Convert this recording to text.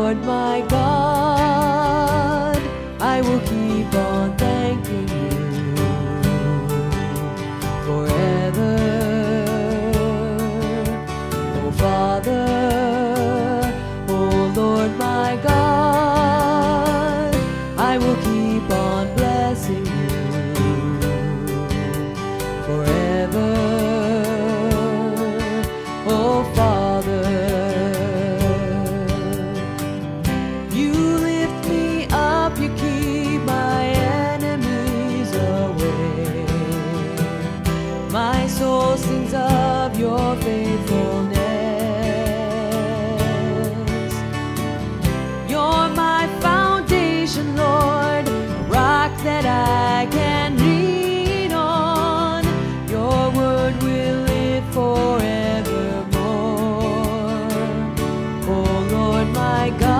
Lord my God, I will keep on thanking you forever. Oh Father, oh Lord my God, I will keep on blessing you forever. Oh Father, you lift me up, you keep my enemies away. My soul sings of your faithfulness. You're my foundation, Lord, a rock that I can lean on. Your word will live forevermore. Oh Lord my God,